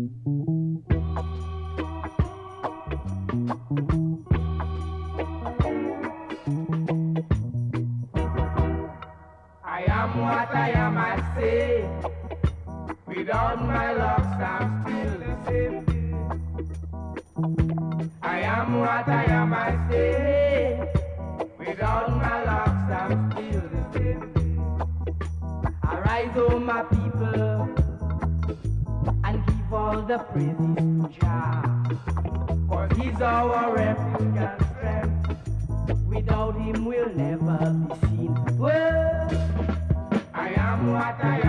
I am what I am, I say. Without my locks, I'm still the same. I am what I am, I say. Without my locks, I'm still the same. Arise, oh my people, and give all the praises to Jah. For He's our refuge and strength. Without Him, we'll never be seen. Well, I am what I